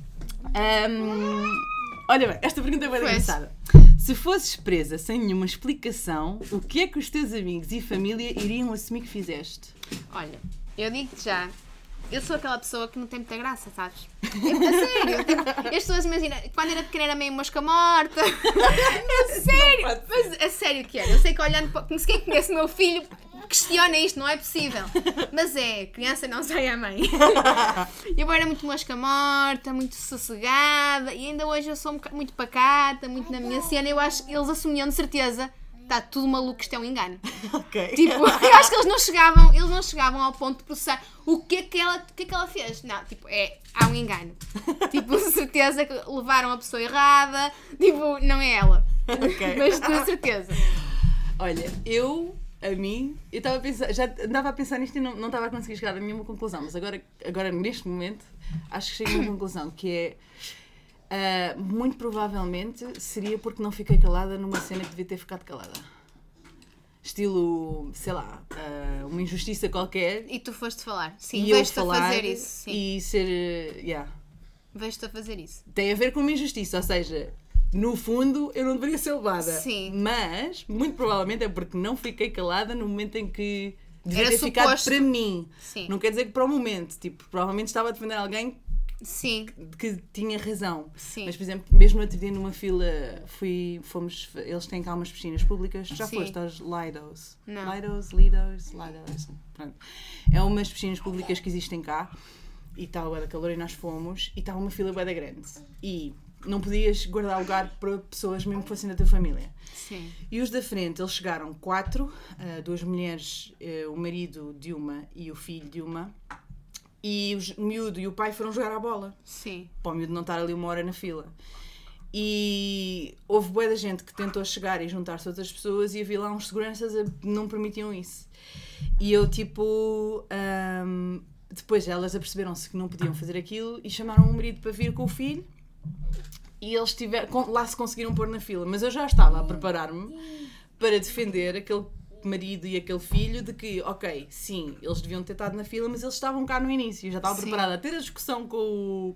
Olha bem, esta pergunta é bem engraçada. Se fosses presa sem nenhuma explicação, o que é que os teus amigos e família iriam assumir que fizeste? Olha, eu digo-te já, eu sou aquela pessoa que não tem muita graça, sabes? A sério. As pessoas imaginam, quando era pequena era meio mosca morta. É sério. Mas a sério que era. Eu sei que olhando para... Quem conhece o meu filho questiona isto, não é possível. Mas criança não sai à mãe. Eu era muito mosca morta, muito sossegada, e ainda hoje eu sou muito pacata, muito na minha cena. Eu acho que eles assumiam de certeza, está tudo maluco, isto é um engano. Tipo, eu acho que eles não chegavam ao ponto de processar o que é que ela fez. Não, tipo, há um engano. Tipo, de certeza que levaram a pessoa errada, tipo, não é ela. Mas de certeza. Olha, eu estava a pensar, já andava a pensar nisto e não estava a conseguir chegar a nenhuma conclusão, mas agora neste momento acho que chego a uma conclusão que é muito provavelmente seria porque não fiquei calada numa cena que devia ter ficado calada. Estilo, sei lá, uma injustiça qualquer. E tu foste falar. Sim, vejo-te a fazer isso. Sim. E ser, vejo-te a fazer isso. Tem a ver com uma injustiça, ou seja... No fundo, eu não deveria ser levada. Sim. Mas, muito provavelmente, é porque não fiquei calada no momento em que devia ter ficado para mim. Sim. Não quer dizer que para o momento. Tipo, provavelmente estava a defender alguém Sim. que tinha razão. Sim. Mas, por exemplo, mesmo no outro dia numa fila, eles têm cá umas piscinas públicas. Já foste aos Lidos? Não. Lidos. Pronto. É umas piscinas públicas que existem cá. E estava bué da calor e nós fomos. E estava uma fila bué da grande. E... não podias guardar lugar para pessoas mesmo que fossem da tua família. Sim. E os da frente, eles chegaram 4, 2 mulheres, o marido de uma e o filho de uma, e o miúdo e o pai foram jogar à bola. Sim. Para o miúdo não estar ali uma hora na fila. E houve bué da gente que tentou chegar e juntar-se a outras pessoas e havia lá uns seguranças que não permitiam isso. E eu tipo... depois elas aperceberam-se que não podiam fazer aquilo e chamaram o marido para vir com o filho. E eles lá se conseguiram pôr na fila. Mas eu já estava a preparar-me para defender aquele marido e aquele filho de que, ok, sim, eles deviam ter estado na fila, mas eles estavam cá no início. Eu já estava preparada a ter a discussão com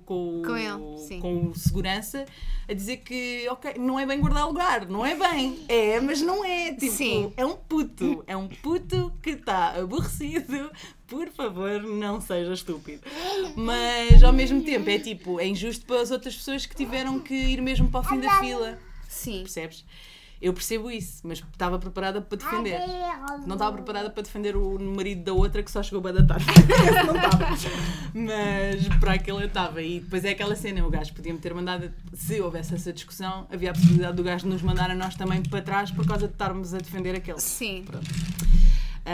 o segurança, a dizer que, ok, não é bem guardar lugar, não é bem. É, mas não é. Tipo, é um puto que está aborrecido. Por favor, não seja estúpido. Mas, ao mesmo tempo, é injusto para as outras pessoas que tiveram que ir mesmo para o fim da fila. Sim. Percebes? Eu percebo isso, mas estava preparada para defender. Não estava preparada para defender o marido da outra que só chegou bem da tarde. Não estava. Mas para aquele eu estava. E depois é aquela cena, o gajo podia-me ter mandado, se houvesse essa discussão, havia a possibilidade do gajo nos mandar a nós também para trás por causa de estarmos a defender aquele. Sim. Pronto.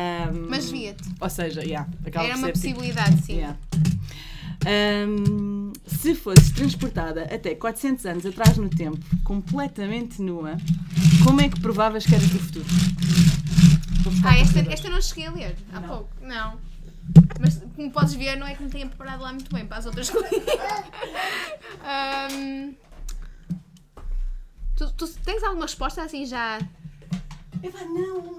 Mas via-te. Ou seja, acaba era por uma ser possibilidade, tipo, sim. Se fosses transportada até 400 anos atrás no tempo, completamente nua, como é que provavas que eras do futuro? Esta eu não cheguei a ler há pouco. Não. Mas como podes ver, não é que me tenha preparado lá muito bem para as outras coisas. Tu tens alguma resposta assim já? Não.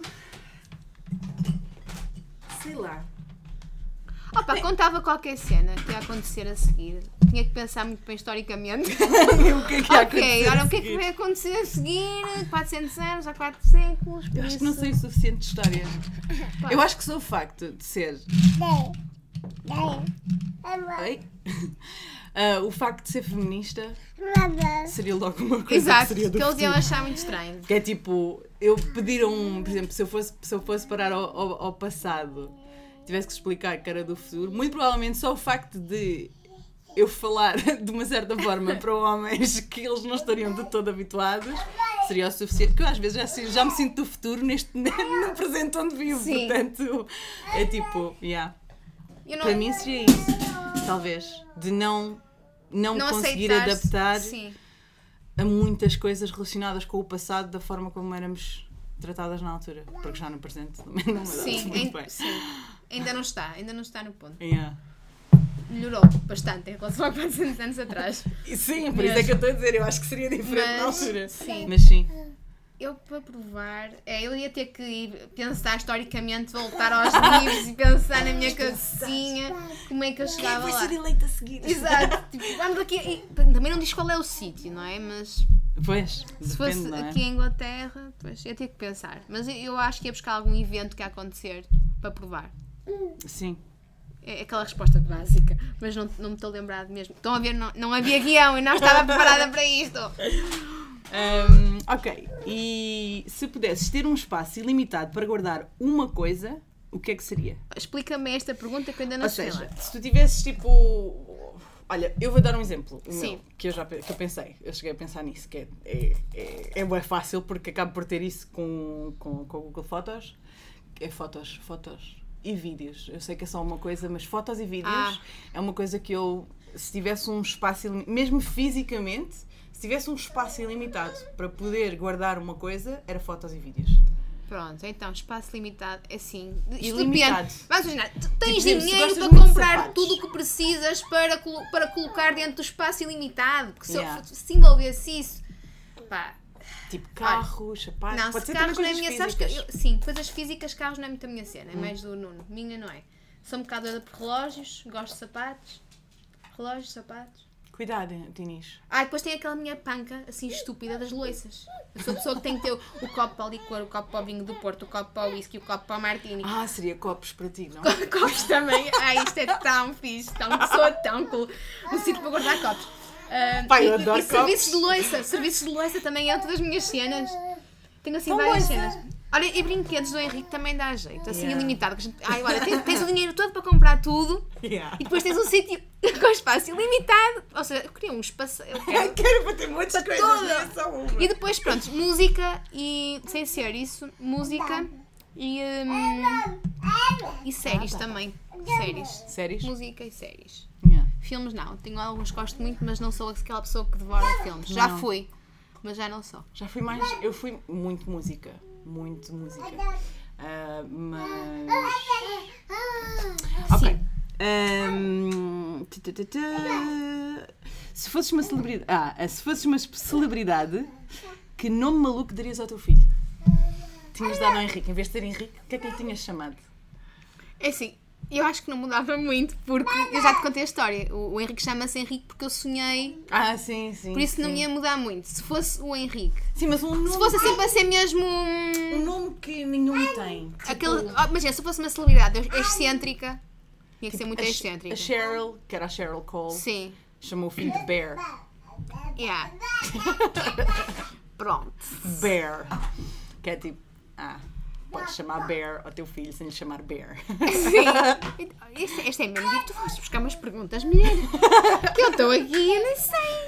Sei lá. Opa, contava qualquer cena que ia acontecer a seguir. Tinha que pensar muito bem historicamente. O que é que ia acontecer? Ok, agora o que é que vai acontecer a seguir? 400 anos, há 4 séculos. Eu acho que não sei o suficiente de história. Eu acho que só o facto de ser. Oi? O facto de ser feminista seria logo uma coisa. Exato, que seria do que eles iam futuro. achar muito estranho. Que é tipo, eu pedir por exemplo, se eu fosse parar ao passado, tivesse que explicar que era do futuro, muito provavelmente só o facto de eu falar de uma certa forma para homens que eles não estariam de todo habituados seria o suficiente. Que eu às vezes já me sinto do futuro no presente onde vivo. Sim. Portanto, é tipo, Eu não- para mim seria isso, talvez, de não conseguir aceitares- adaptar Sim. a muitas coisas relacionadas com o passado da forma como éramos tratadas na altura, porque já no presente também não me dá Sim, muito bem. sim. Ainda não está no ponto. Yeah. Melhorou bastante em relação a 400 anos atrás. E sim, por isso é que eu estou a dizer, eu acho que seria diferente na Mas, altura. sim. Mas sim. Eu, para provar, eu ia ter que ir pensar historicamente, voltar aos livros e pensar na minha cabecinha como é que eu chegava lá. eleito a seguir? Exato. Tipo, vamos aqui. E também não diz qual é o sítio, não é? Mas Pois, se depende, fosse não é? aqui em Inglaterra, pois ia ter que pensar. Mas eu acho que ia buscar algum evento que ia acontecer para provar. Sim. É aquela resposta básica, mas não me estou a lembrar mesmo. Estão a ver, não havia guião e não estava preparada para isto. Ok, e se pudesses ter um espaço ilimitado para guardar uma coisa, o que é que seria? Explica-me esta pergunta que eu ainda não Ou sei seja, lá. se tu tivesses tipo... Olha, eu vou dar um exemplo, o Sim. meu, que eu pensei, eu cheguei a pensar nisso, que é bem fácil porque acabo por ter isso com o Google Fotos, que é fotos e vídeos. Eu sei que é só uma coisa, mas fotos e vídeos é uma coisa que eu, se tivesse um espaço, mesmo fisicamente, se tivesse um espaço ilimitado para poder guardar uma coisa, era fotos e vídeos. Pronto, então, espaço limitado, é assim. Ilimitado. Vamos imaginar, tu tens Tipo, se dinheiro gostas para muito de comprar sapatos. tudo o que precisas para colocar dentro do espaço ilimitado. Porque Yeah. se envolvesse isso, pá. Tipo carros, sapatos, Não, pode se ser também carros não é a coisas minha, sabes que físicas. sim, coisas físicas, carros não é muito a minha cena, é mais do Nuno, minha não é. Sou um bocado doida por relógios, gosto de sapatos, relógios, sapatos. Cuidado, Dinis. Depois tem aquela minha panca, assim, estúpida das loiças. Eu sou a pessoa que tem que ter o copo para o licor, o copo para o vinho do Porto, o copo para o whisky, o copo para o martini. Seria copos para ti, não? Copos também. Isto é tão fixe, sou tão cool. Um sítio para guardar copos. Pai, eu adoro e serviços copos. de louça. Serviços de louça também é outra das minhas cenas. Tenho assim São várias louça. cenas. Olha, e brinquedos do Henrique também dá jeito, assim, Yeah. ilimitado. Que a gente, olha, tens o dinheiro todo para comprar tudo Yeah. e depois tens um sítio com espaço ilimitado. Ou seja, eu queria um espaço. Eu quero. Quero bater muitas coisas, tudo. não é só uma. E depois, pronto, música e, sem ser isso, música e séries também. Séries. Séries? Música e séries. Yeah. Filmes não, tenho alguns que gosto muito, mas não sou aquela pessoa que devora filmes. Já Não. fui, mas já não sou. Já fui mais... Eu fui muito música. Muito música. Mas... Ok. Sim. Se fosses uma celebridade... se fosses uma celebridade, que nome maluco darias ao teu filho? Tinhas dado ao Henrique. Em vez de ter Henrique, o que é que lhe tinhas chamado? É assim, eu acho que não mudava muito, porque eu já te contei a história. O Henrique chama-se Henrique porque eu sonhei, Sim, sim. por isso não sim. ia mudar muito. Se fosse o Henrique, Sim, mas um nome... se fosse assim para ser mesmo. Um nome que nenhum tem. Tipo, Aquele, mas se eu fosse uma celebridade excêntrica, tinha que ser muito excêntrica. A Cheryl, que era a Cheryl Cole, Sim, chamou o filho de Bear. yeah. Pronto. Bear. Que é tipo... podes chamar Bear ao teu filho sem lhe chamar Bear. Sim. Este é mesmo dito, tu foste buscar umas perguntas, mulher. Que eu estou aqui e nem sei.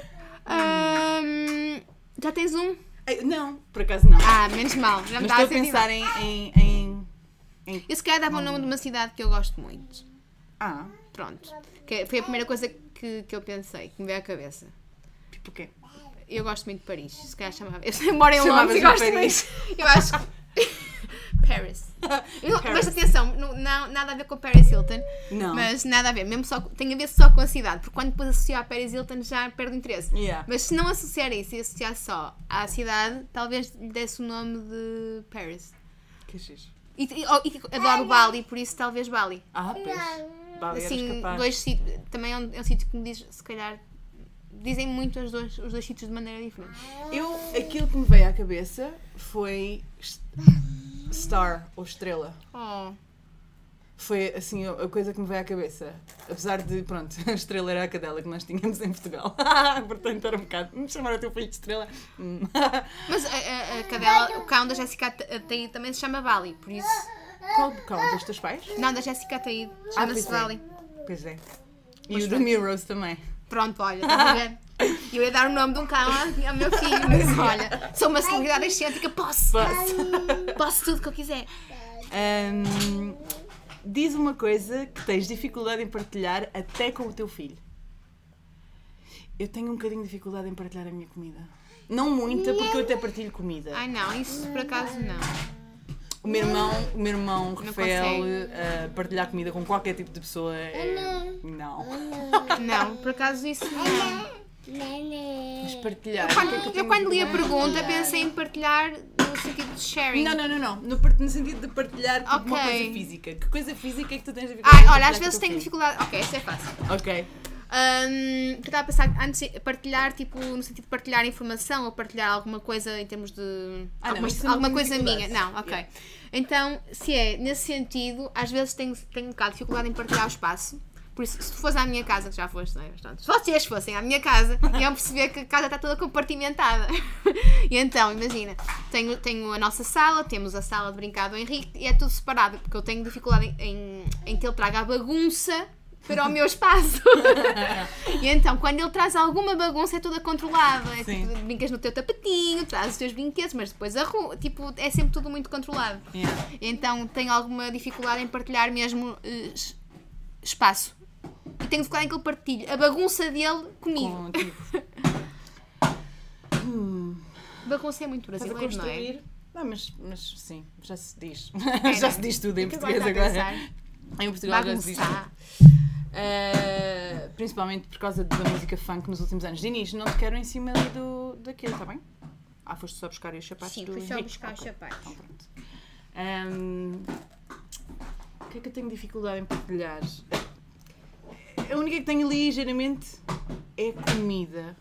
Já tens um? Não, por acaso não. Menos mal. Já me Mas dá estou a pensar em... Eu se calhar dava o nome de uma cidade que eu gosto muito. Pronto. Que foi a primeira coisa que eu pensei, que me veio à cabeça. Tipo o quê? Eu gosto muito de Paris, se calhar chamava. Eu moro em Chamavas Londres e de gosto Paris. muito. Eu acho que. Paris. Mas atenção, não, nada a ver com Paris Hilton. Não. Mas nada a ver, mesmo só, tem a ver só com a cidade, porque quando depois associar a Paris Hilton já perde o interesse. Yeah. Mas se não associar isso e associar só à cidade, talvez lhe desse o nome de Paris. Que xixi. E adoro Bali, por isso talvez Bali. Pois. Bali, eras Assim, capaz. dois sítios, também é um sítio que me diz, se calhar, dizem muito os dois sítios de maneira diferente. Aquilo que me veio à cabeça foi Star, ou Estrela. Oh. Foi, assim, a coisa que me veio à cabeça. Apesar de, pronto, a Estrela era a cadela que nós tínhamos em Portugal. Portanto, era um bocado, me chamar o teu filho de Estrela. Mas a cadela, o cão da Jessica Ataíde também se chama Bali, por isso... Qual cão? Dos teus pais? Não, da Jessica Ataíde, chama-se pois é. Bali. Pois é. E o do Mirrors também. Pronto, olha, estás a ver? Eu ia dar o nome de um cão ao meu filho, mas olha, sou uma celebridade excêntrica, posso tudo que eu quiser. Diz uma coisa que tens dificuldade em partilhar até com o teu filho. Eu tenho um bocadinho de dificuldade em partilhar a minha comida. Não muita, porque eu até partilho comida. Ai não, isso por acaso não. O meu irmão Não Rafael, partilhar comida com qualquer tipo de pessoa não. Não, por acaso isso não. Mas partilhar. Eu quando li a pergunta pensei em partilhar no sentido de sharing. Não. No sentido de partilhar tipo, uma Ok. coisa física. Que coisa física é que tu tens dificuldade em Ai, olha, partilhar às com o vezes teu tenho filho? dificuldade. Ok, isso é fácil. Ok. Eu estava a pensar antes partilhar, tipo, no sentido de partilhar informação ou partilhar alguma coisa em termos de. isso não alguma tenho coisa minha. dificuldade. Não, ok. Yeah. Então, se é nesse sentido, às vezes tenho um bocado de dificuldade em partilhar o espaço. Por isso, se tu fores à minha casa, que já foste, não é? Portanto, se vocês fossem à minha casa, iam perceber que a casa está toda compartimentada. E então, imagina, tenho a nossa sala, temos a sala de brincar do Henrique e é tudo separado, porque eu tenho dificuldade em que ele traga a bagunça para o meu espaço. E então, quando ele traz alguma bagunça, é toda controlada. É Sim. tipo, brincas no teu tapetinho, traz os teus brinquedos, mas depois tipo, é sempre tudo muito controlado. Yeah. Então, tenho alguma dificuldade em partilhar mesmo espaço. E tenho dificuldade em que ele partilhe a bagunça dele comigo. Tipo, Bagunça é muito estás a brasileiro, não é? construir. Não, mas sim, já se diz. É, Já não. se diz tudo em O que português agora está a agora. pensar? Em Portugal já se diz tudo. Bagunçar. Principalmente por causa da música funk nos últimos anos. Dinis, não te quero em cima ali daquilo, está bem? Foste só buscar os sapatos Sim, do fui só Henrique? buscar os Ok, sapatos. então pronto. O que é que eu tenho dificuldade em partilhar? A única que tenho ligeiramente é comida.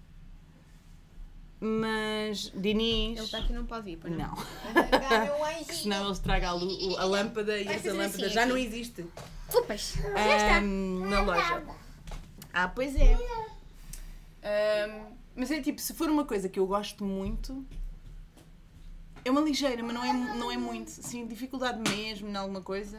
Mas Dinis... Ele está aqui, não pode vir, para Não. não. Que senão ele estraga a lâmpada e Vai essa fazer lâmpada assim, já aqui. não existe. Upas. Na loja. Pois é. Mas é tipo, se for uma coisa que eu gosto muito, é uma ligeira, mas não é muito. Assim, dificuldade mesmo em alguma coisa.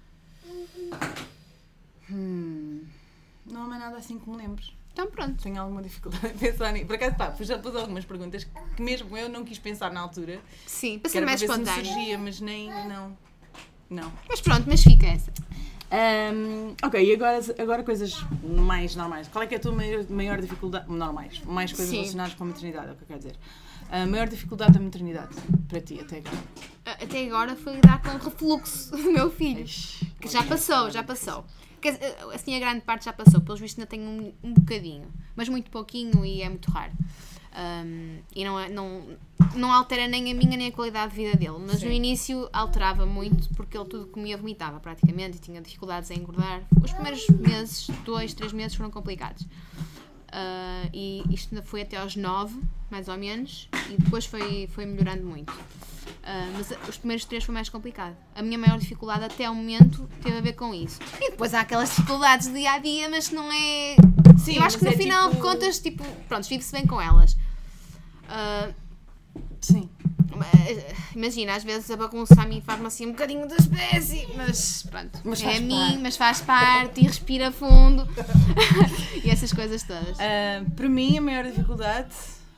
Não há mais nada assim que me lembres. Então pronto. Tenho alguma dificuldade em pensar nisso. Por acaso, já pus algumas perguntas que mesmo eu não quis pensar na altura. Sim, para Que ser era mais para ver se me espontâneo. surgia, mas nem... Não. Mas pronto, mas fica essa. Ok, e agora coisas mais normais. Qual é que é a tua maior dificuldade? Normais. Mais coisas Sim. relacionadas com a maternidade, é o que eu quero dizer. A maior dificuldade da maternidade, para ti, até agora? Até agora foi lidar com o refluxo do meu filho. Que já passou. Quer dizer, assim, a grande parte já passou. Pelos vistos ainda tenho um bocadinho. Mas muito pouquinho e é muito raro. E não altera nem a minha nem a qualidade de vida dele. Mas Sim. no início alterava muito porque ele tudo comia vomitava praticamente e tinha dificuldades em engordar. Os primeiros meses, 2, 3 meses foram complicados. E isto ainda foi até aos 9, mais ou menos, e depois foi melhorando muito. Mas os primeiros 3 foi mais complicado. A minha maior dificuldade até ao momento teve a ver com isso. E depois há aquelas dificuldades do dia a dia, mas não é. Sim, eu acho que mas no é final de tipo- contas, tipo, pronto, vive-se bem com elas. Sim. Imagina, às vezes a bagunça a mim faz-me assim um bocadinho de espécie, mas pronto, Mas é faz a mim, parte. mas faz parte e respira fundo e essas coisas todas. Para mim, a maior dificuldade...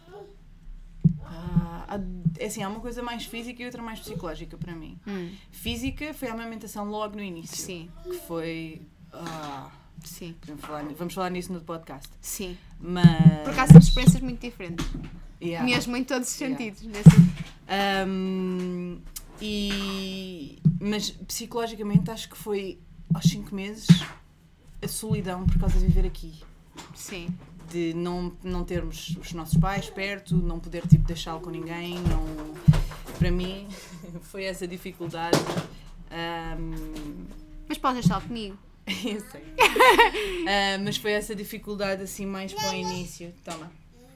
é assim, há uma coisa mais física e outra mais psicológica para mim. Física foi a amamentação logo no início. Sim. Que foi... Sim. Vamos falar nisso no podcast. Sim. Mas... Por acaso temos experiências muito diferentes. Yeah. Mesmo em todos os sentidos. Mas psicologicamente acho que foi aos 5 meses a solidão por causa de viver aqui. Sim. De não termos os nossos pais perto, não poder tipo, deixá-lo com ninguém. Para mim foi essa dificuldade. Mas podes deixá-lo comigo. Eu sei. Mas foi essa dificuldade assim mais para o início. Toma.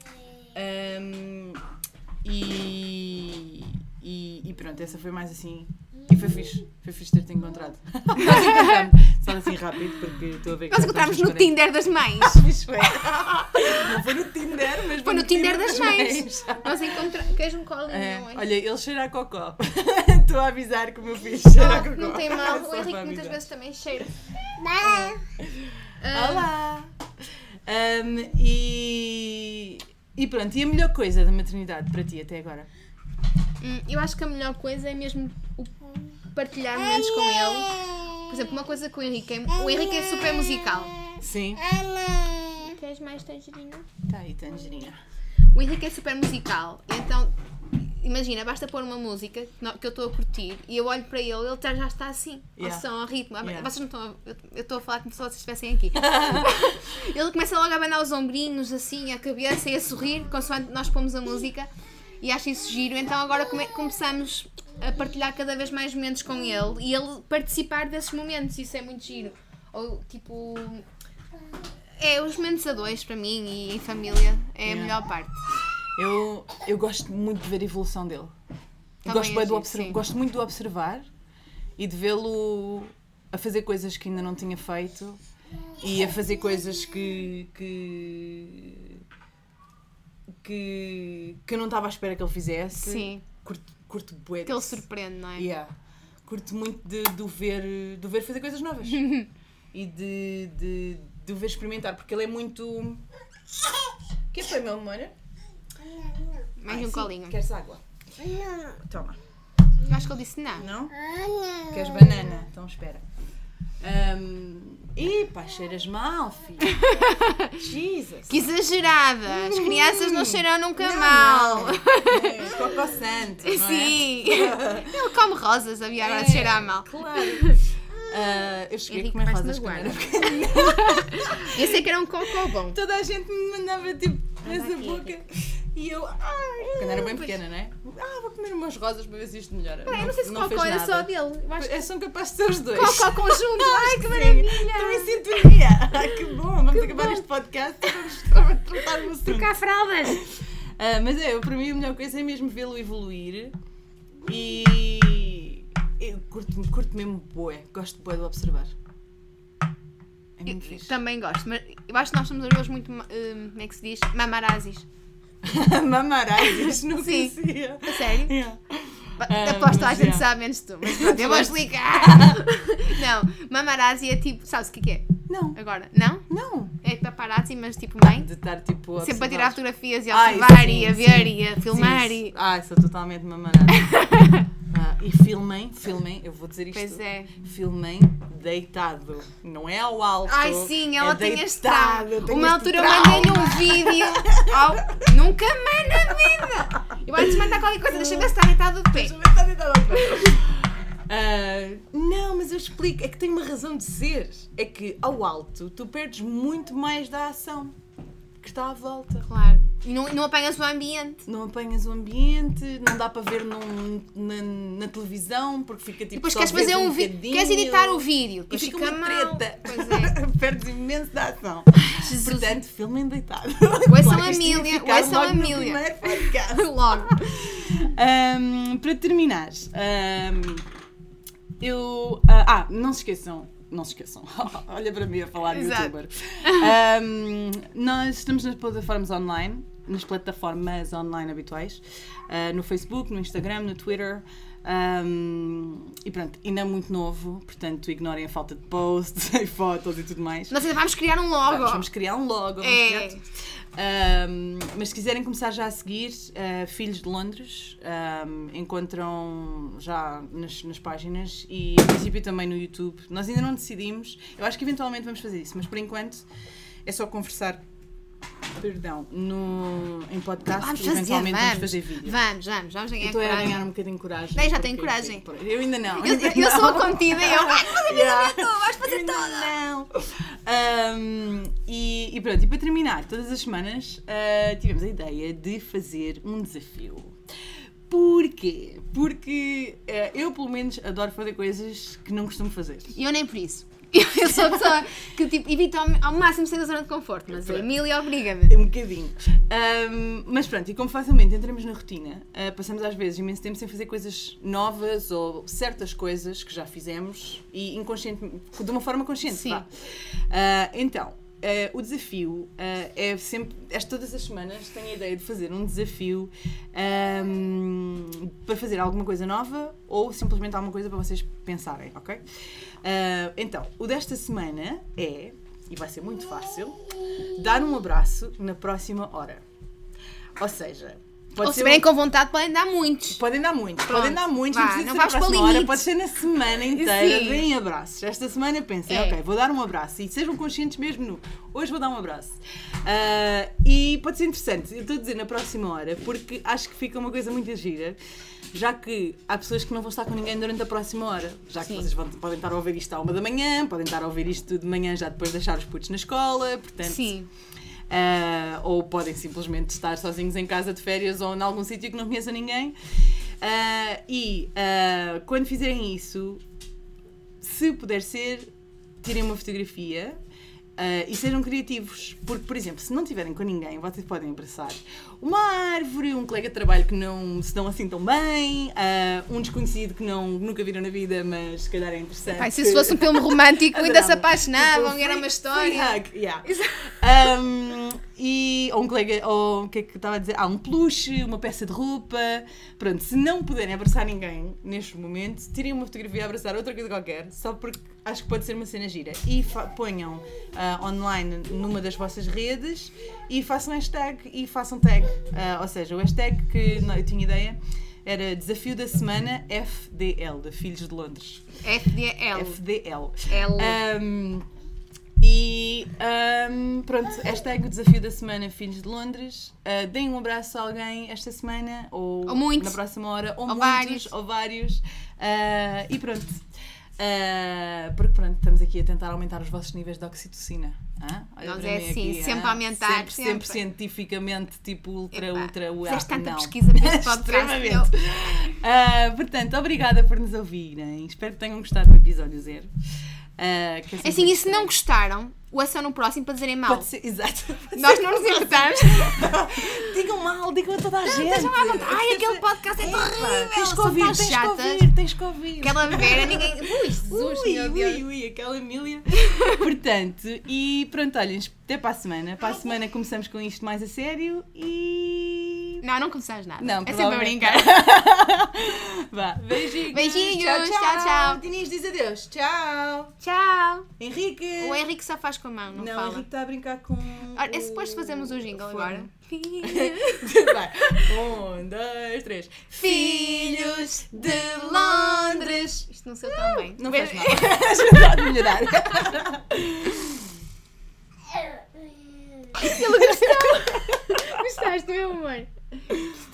E pronto, essa foi mais assim. E foi fixe ter-te encontrado. Nós encontramos, só assim rápido, porque estou a ver que nós encontramos no Tinder das mães. Não foi no Tinder, mas foi no Tinder das mães. Nós encontramos. Queres um colinho hoje? Olha, ele cheira a cocó. Estou a avisar que o meu filho cheira a cocó. Não tem mal, o Henrique muitas vezes também cheira. Olá! E pronto, e a melhor coisa da maternidade para ti até agora? Eu acho que a melhor coisa é mesmo o partilhar momentos com ele. Por exemplo, uma coisa com o Henrique é super musical. Sim. Queres mais tangerina? Tá aí, tangerina. O Henrique é super musical, então imagina, basta pôr uma música que eu estou a curtir e eu olho para ele já está assim, ao som, ao ritmo. Vocês não estão eu estou a falar como se vocês estivessem aqui. Ele começa logo a abanar os ombrinhos, assim, a cabeça e a sorrir, consoante nós pomos a música. E acho isso giro, então agora começamos a partilhar cada vez mais momentos com ele e ele participar desses momentos, isso é muito giro. Ou tipo, os momentos a dois para mim e em família é a melhor parte. Eu gosto muito de ver a evolução dele. Gosto muito de observar e de vê-lo a fazer coisas que ainda não tinha feito e a fazer coisas que eu não estava à espera que ele fizesse. Sim. Curto bué. Que ele surpreende, não é? Yeah. Curto muito de o ver fazer coisas novas. E de o ver experimentar, porque ele é muito... O que foi, meu amor? Mais um colinho. Queres água? Não. Toma. Eu acho que ele disse não. Não? Queres banana? Então espera. Pá, cheiras mal, filho. Jesus. Que exagerada. As crianças não cheiram nunca mal. Cocó santo, não é? Sim. Ele come rosas, havia agora de cheirar mal. Claro. Eu cheguei a comer rosas quando era pequena. Eu sei que era um cocó bom. Toda a gente me mandava tipo nessa boca. E eu, quando era bem pequena, não é? Vou comer umas rosas para ver se isto melhora. Eu não sei se cocó era só dele. São capazes de ser os dois. Cocó conjunto. Ai, que maravilha. Estou em sintonia. Que bom. Vamos acabar este podcast e vamos tratar no assunto. Trocar fraldas. Mas para mim a melhor coisa é mesmo vê-lo evoluir e eu curto mesmo bué. Gosto bué de observar. É muito fixe. Também gosto, mas eu acho que nós somos hoje muito, como é que se diz? Mamarazes. Mamarazes, não conhecia. A sério? Yeah. Aposto que a gente sabe menos tu, mas pronto, eu vou explicar. Não, mamarazzi é tipo, sabes o que é? Não. Agora, não? Não. É paparazzi, mas tipo mãe. De estar tipo sempre a tirar fotografias e a observar e a ver e a filmar e... sou totalmente mamarazzi. E filmem, eu vou dizer isto. Pois é. Filmem deitado, não é ao alto. Ai sim, ela tem deitado. Uma altura mandei-lhe um vídeo. Nunca mais na vida. Eu antes de mandar qualquer coisa, deixa eu ver se está deitado de pé. Não, mas eu explico, é que tem uma razão de ser. É que ao alto tu perdes muito mais da ação que está à volta. Claro. E não apanhas o ambiente. Não apanhas o ambiente, não dá para ver na televisão, porque fica tipo. Depois queres fazer um vídeo, queres editar o vídeo e fica uma mal. Treta. Pois é. Perdes imenso da ação. Portanto, filmem deitado. Ouçam a Milha. Logo. Para terminar, não se esqueçam. Olha para mim a falar de youtuber. Nós estamos nas plataformas online. nas plataformas online habituais, no Facebook, no Instagram, no Twitter. E pronto, ainda é muito novo, portanto ignorem a falta de posts e fotos e tudo mais. Nós ainda vamos criar um logo. Vamos criar um logo. Mas se quiserem começar já a seguir, Filhos de Londres, encontram já nas páginas e a princípio também no YouTube. Nós ainda não decidimos, eu acho que eventualmente vamos fazer isso, mas por enquanto é só conversar. Em podcast e eventualmente vamos fazer vídeo. Vamos ganhar Estou a ganhar um bocadinho de coragem. Eu já tenho coragem. Eu ainda não. Eu sou a contida e vais fazer toda. Não. E pronto, e para terminar, todas as semanas tivemos a ideia de fazer um desafio. Porquê? Porque eu pelo menos adoro fazer coisas que não costumo fazer. E eu nem por isso. Eu sou a pessoa que tipo, evito ao máximo sair da zona de conforto, mas a Emília obriga-me. Um bocadinho. Mas pronto, e como facilmente entramos na rotina, passamos às vezes imenso tempo sem fazer coisas novas ou certas coisas que já fizemos e inconscientemente, de uma forma consciente. Sim. Então, o desafio é sempre, todas as semanas tenho a ideia de fazer um desafio para fazer alguma coisa nova ou simplesmente alguma coisa para vocês pensarem, ok? Então, o desta semana é, e vai ser muito fácil, dar um abraço na próxima hora. Ou seja, ou se bem com vontade podem dar muitos. Podem dar muitos, Pronto, não vais para a hora, pode ser na semana inteira, deem abraços. Esta semana pensem, ok, vou dar um abraço e sejam conscientes mesmo hoje vou dar um abraço. E pode ser interessante, eu estou a dizer na próxima hora, porque acho que fica uma coisa muito gira, já que há pessoas que não vão estar com ninguém durante a próxima hora, já que vocês podem estar a ouvir isto à 1h, podem estar a ouvir isto de manhã já depois de deixar os putos na escola, portanto... Sim. Ou podem simplesmente estar sozinhos em casa de férias ou em algum sítio que não conheça ninguém. Quando fizerem isso, se puder ser, tirem uma fotografia e sejam criativos. Porque, por exemplo, se não estiverem com ninguém, vocês podem abraçar uma árvore, um colega de trabalho que não se dão assim tão bem, um desconhecido que nunca viram na vida, mas se calhar é interessante. Pai, se isso fosse um filme romântico, ainda se apaixonavam, era uma história. Ou um colega, ou o que é que estava a dizer? Um peluche, uma peça de roupa. Pronto, se não puderem abraçar ninguém neste momento, tirem uma fotografia a abraçar outra coisa qualquer, só porque acho que pode ser uma cena gira. E ponham online numa das vossas redes e façam hashtag e façam tag. Ou seja, o hashtag que eu tinha ideia era Desafio da Semana FDL, de Filhos de Londres. FDL. Pronto, hashtag o Desafio da Semana Filhos de Londres. Deem um abraço a alguém esta semana ou na próxima hora, ou vários. E pronto. Porque pronto, estamos aqui a tentar aumentar os vossos níveis de oxitocina. Nós é assim, aqui, sempre a aumentar. Sempre cientificamente, tipo ultra. Fizeste tanta pesquisa neste podcast. Extremamente. Portanto, obrigada por nos ouvirem. Espero que tenham gostado do episódio 0. Assim, e se não gostaram, ouçam no próximo para dizerem mal. Pode ser, exato. Nós não nos importamos. Digam mal, digam a toda a gente. Estejam à vontade. Ai, aquele podcast é terrível. Tens que ouvir. Aquela Vera, ninguém. Ui, Jesus, meu Deus. Ui, aquela Emília. Portanto, e pronto, olhem, até para a semana. Para a semana começamos com isto mais a sério e. Não começamos nada. Não, é sempre a brincar. Vá, beijinhos. Beijinhos, tchau. Dinis diz adeus. Tchau. Tchau. Henrique. O Henrique só faz com a mão, não fala. Não, o Henrique está a brincar com... Olha, é suposto fazermos o jingle agora. Vai. 1, 2, 3. Filhos de Londres. Isto não saiu tão bem. Não faz mal. Ajuda a melhorar. Ele gostou. Gostaste, meu amor?